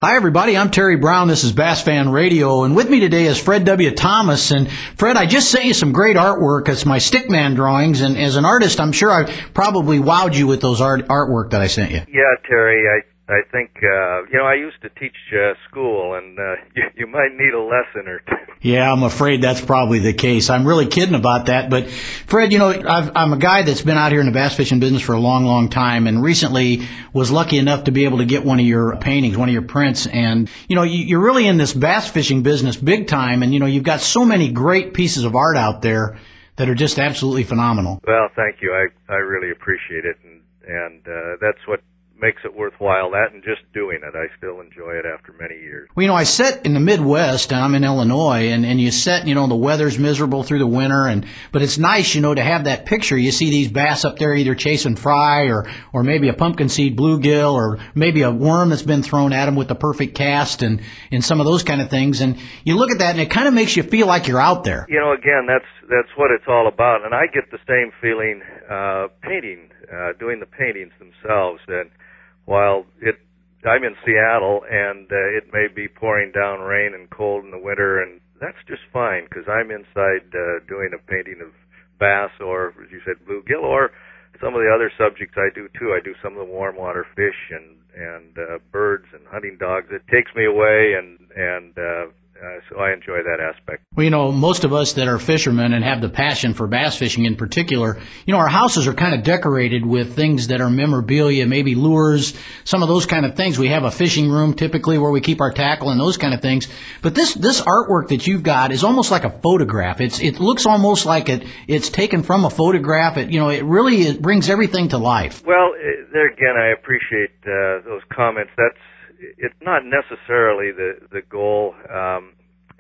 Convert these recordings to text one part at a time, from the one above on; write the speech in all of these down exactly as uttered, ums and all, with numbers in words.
Hi, everybody. I'm Terry Brown. This is Bass Fan Radio, and with me today is Fred W. Thomas. And Fred, I just sent you some great artwork. It's my Stickman drawings, and as an artist, I'm sure I probably wowed you with those art artwork that I sent you. Yeah, Terry. I I think uh, you know I used to teach uh, school, and uh, you, you might need a lesson or two. Yeah, I'm afraid that's probably the case. I'm really kidding about that. But, Fred, you know, I've, I'm a guy that's been out here in the bass fishing business for a long, long time, and recently was lucky enough to be able to get one of your paintings, one of your prints. And, you know, you, you're really in this bass fishing business big time, and, you know, you've got so many great pieces of art out there that are just absolutely phenomenal. Well, thank you. I, I really appreciate it, and, and uh, that's what makes it worthwhile, that and just doing it. I still enjoy it after many years. Well, you know, I sit in the Midwest, and I'm in Illinois, and, and you sit, you know, the weather's miserable through the winter, and but it's nice, you know, to have that picture. You see these bass up there either chasing fry or, or maybe a pumpkin seed bluegill or maybe a worm that's been thrown at them with the perfect cast and, and some of those kind of things. And you look at that, and it kind of makes you feel like you're out there. You know, again, that's that's what it's all about. And I get the same feeling uh, painting, uh, doing the paintings themselves. And while it, I'm in Seattle, and uh, it may be pouring down rain and cold in the winter, and that's just fine because I'm inside uh, doing a painting of bass or, as you said, bluegill, or some of the other subjects I do too. I do some of the warm water fish and and uh, birds and hunting dogs. It takes me away, and and uh, uh, so I enjoy that aspect. Well, you know, most of us that are fishermen and have the passion for bass fishing in particular, you know, our houses are kind of decorated with things that are memorabilia, maybe lures, some of those kind of things. We have a fishing room typically where we keep our tackle and those kind of things. But this this artwork that you've got is almost like a photograph. It's it looks almost like it it's taken from a photograph. It you know, it really it brings everything to life. Well, uh, there again, I appreciate uh, those comments. That's it's not necessarily the the goal, um,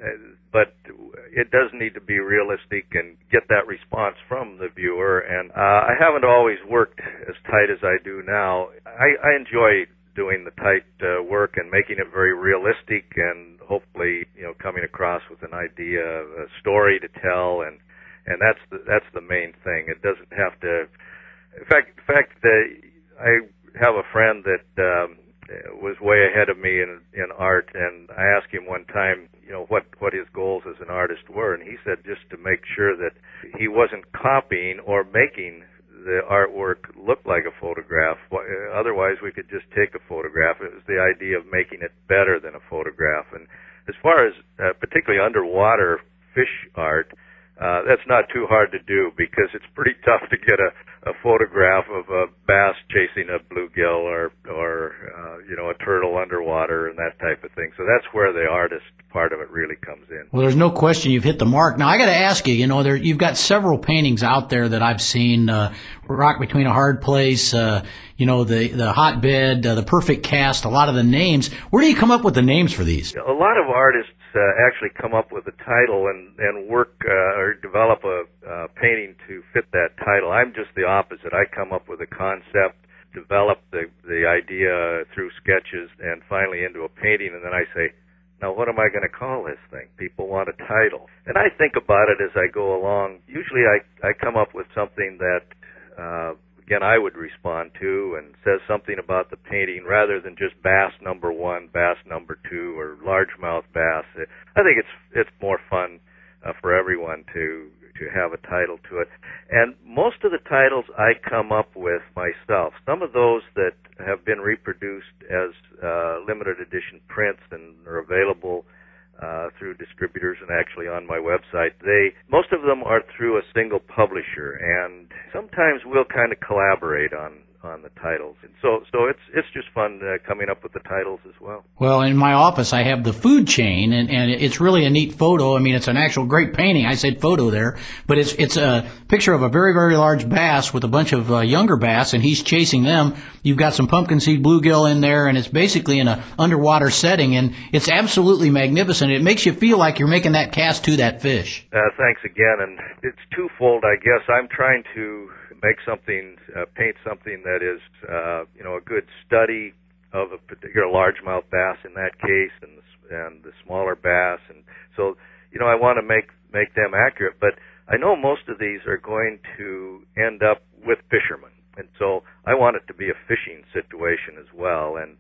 but it does need to be realistic and get that response from the viewer. And uh, I haven't always worked as tight as I do now. I, I enjoy doing the tight uh, work and making it very realistic, and hopefully, you know, coming across with an idea, a story to tell, and and that's the, that's the main thing. It doesn't have to. In fact, in fact, uh, I have a friend that. Um, was way ahead of me in in art, and I asked him one time, you know, what what his goals as an artist were, and he said just to make sure that he wasn't copying or making the artwork look like a photograph. Otherwise, we could just take a photograph. It was the idea of making it better than a photograph. And as far as uh, particularly underwater fish art, Uh, that's not too hard to do because it's pretty tough to get a, a photograph of a bass chasing a bluegill or, or uh, you know, a turtle underwater and that type of thing. So that's where the artist part of it really comes in. Well, there's no question you've hit the mark. Now, I got to ask you, you know, there you've got several paintings out there that I've seen, uh, Rock Between a Hard Place, uh, you know, the, the Hotbed, uh, the Perfect Cast, a lot of the names. Where do you come up with the names for these? A lot of artists uh, actually come up with a title and, and work uh, or develop a uh, painting to fit that title. I'm just the opposite. I come up with a concept, develop the, the idea through sketches, and finally into a painting, and then I say, now what am I going to call this thing? People want a title. And I think about it as I go along. Usually I, I come up with something that uh, again, I would respond to and says something about the painting rather than just bass number one, bass number two, or largemouth bass. I think it's it's more fun uh, for everyone to to have a title to it. And most of the titles I come up with myself. Some of those that have been reproduced as uh, limited edition prints and are available Uh, through distributors and actually on my website. They most of them are through a single publisher, and sometimes we'll kind of collaborate on on the titles. And so so it's it's just fun uh, coming up with the titles as well. Well, in my office I have the food chain, and, and it's really a neat photo. I mean, it's an actual great painting. I said photo there, but it's it's a picture of a very, very large bass with a bunch of uh, younger bass, and he's chasing them. You've got some pumpkin seed bluegill in there, and it's basically in a underwater setting, and it's absolutely magnificent. It makes you feel like you're making that cast to that fish. Uh, thanks again, and it's twofold, I guess. I'm trying to make something, uh, paint something that is, uh, you know, a good study of a particular largemouth bass in that case, and the, and the smaller bass, and so, you know, I want to make make them accurate. But I know most of these are going to end up with fishermen, and so I want it to be a fishing situation as well. And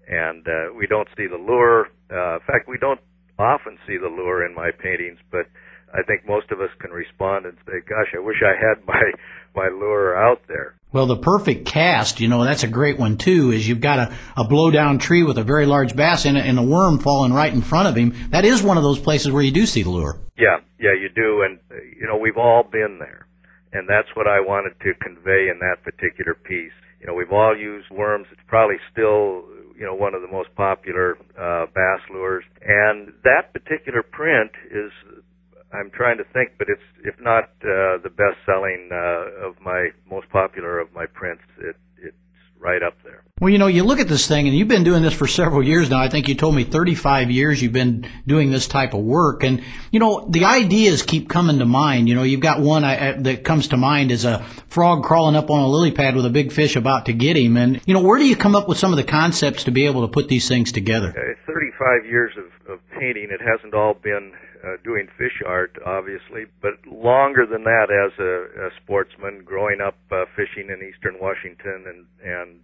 and uh, we don't see the lure. Uh, in fact, we don't often see the lure in my paintings, but I think most of us can respond and say, gosh, I wish I had my, my lure out there. Well, the perfect cast, you know, that's a great one too, is you've got a, a blow-down tree with a very large bass in it and a worm falling right in front of him. That is one of those places where you do see the lure. Yeah, yeah, you do, and, uh, you know, we've all been there, and that's what I wanted to convey in that particular piece. You know, we've all used worms. It's probably still, you know, one of the most popular uh, bass lures, and that particular print is, I'm trying to think, but it's, if not uh, the best-selling uh, of my, most popular of my prints, it, it's right up there. Well, you know, you look at this thing, and you've been doing this for several years now. I think you told me thirty-five years you've been doing this type of work. And, you know, the ideas keep coming to mind. You know, you've got one I, that comes to mind is a frog crawling up on a lily pad with a big fish about to get him. And, you know, where do you come up with some of the concepts to be able to put these things together? Uh, thirty-five years of, of painting. It hasn't all been uh, doing fish art, obviously, but longer than that as a, a sportsman, growing up uh, fishing in eastern Washington and, and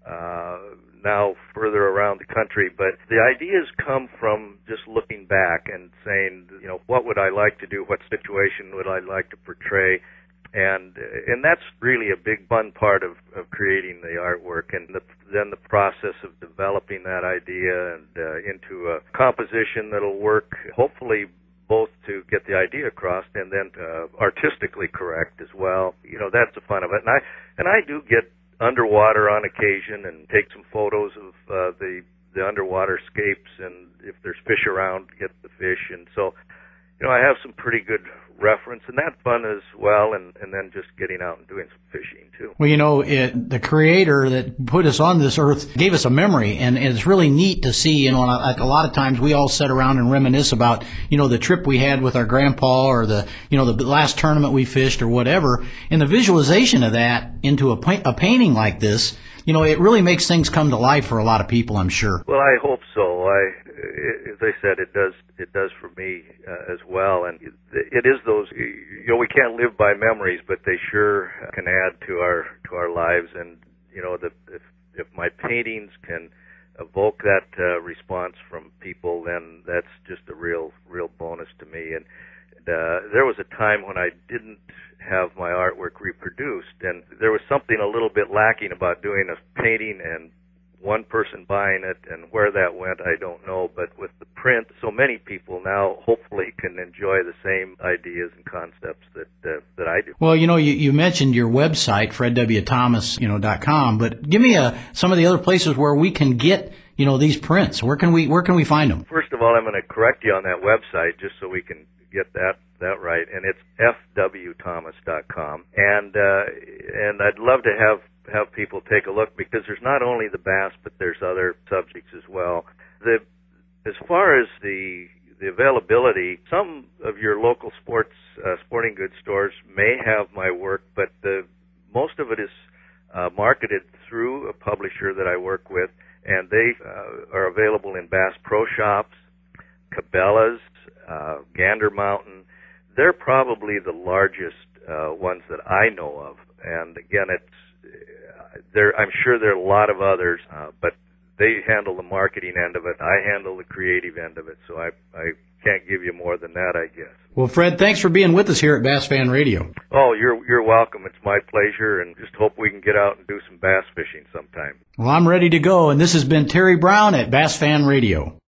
uh, now further around the country. But the ideas come from just looking back and saying, you know, what would I like to do? What situation would I like to portray? And and that's really a big fun part of, of creating the artwork, and the, then the process of developing that idea and uh, into a composition that'll work, hopefully both to get the idea across and then uh, artistically correct as well. You know, that's the fun of it. And I and I do get underwater on occasion and take some photos of uh, the the underwater scapes, and if there's fish around, get the fish. And so, you know, I have some pretty good reference, and that's fun as well, and, and then just getting out and doing some fishing, too. Well, you know, it, the creator that put us on this earth gave us a memory, and, and it's really neat to see, you know, like a lot of times we all sit around and reminisce about, you know, the trip we had with our grandpa or the, you know, the last tournament we fished or whatever, and the visualization of that into a, pa- a painting like this, you know, it really makes things come to life for a lot of people, I'm sure. Well, I hope so. I, as I said, it does. It does for me uh, as well. And it, it is those. You know, we can't live by memories, but they sure can add to our to our lives. And you know, the, if if my paintings can evoke that uh, response from people, then that's just a real real bonus to me. And uh, there was a time when I didn't have my artwork reproduced, and there was something a little bit lacking about doing a painting and one person buying it, and where that went, I don't know. But with the print, so many people now hopefully can enjoy the same ideas and concepts that uh, that I do. Well, you know, you, you mentioned your website, fred w thomas you know dot com, but give me a, some of the other places where we can get, you know, these prints. Where can we where can we find them? First of all, I'm going to correct you on that website just so we can get that that right, and it's f w thomas dot com, and uh, and I'd love to have. have people take a look, because there's not only the bass, but there's other subjects as well. The as far as the the availability, some of your local sports uh, sporting goods stores may have my work, but the most of it is uh, marketed through a publisher that I work with, and they uh, are available in Bass Pro Shops, Cabela's, uh, Gander Mountain. They're probably the largest uh, ones that I know of, and again, it's There, I'm sure there are a lot of others, uh, but they handle the marketing end of it. I handle the creative end of it, so I, I can't give you more than that, I guess. Well, Fred, thanks for being with us here at Bass Fan Radio. Oh, you're you're welcome. It's my pleasure, and just hope we can get out and do some bass fishing sometime. Well, I'm ready to go, and this has been Terry Brown at Bass Fan Radio.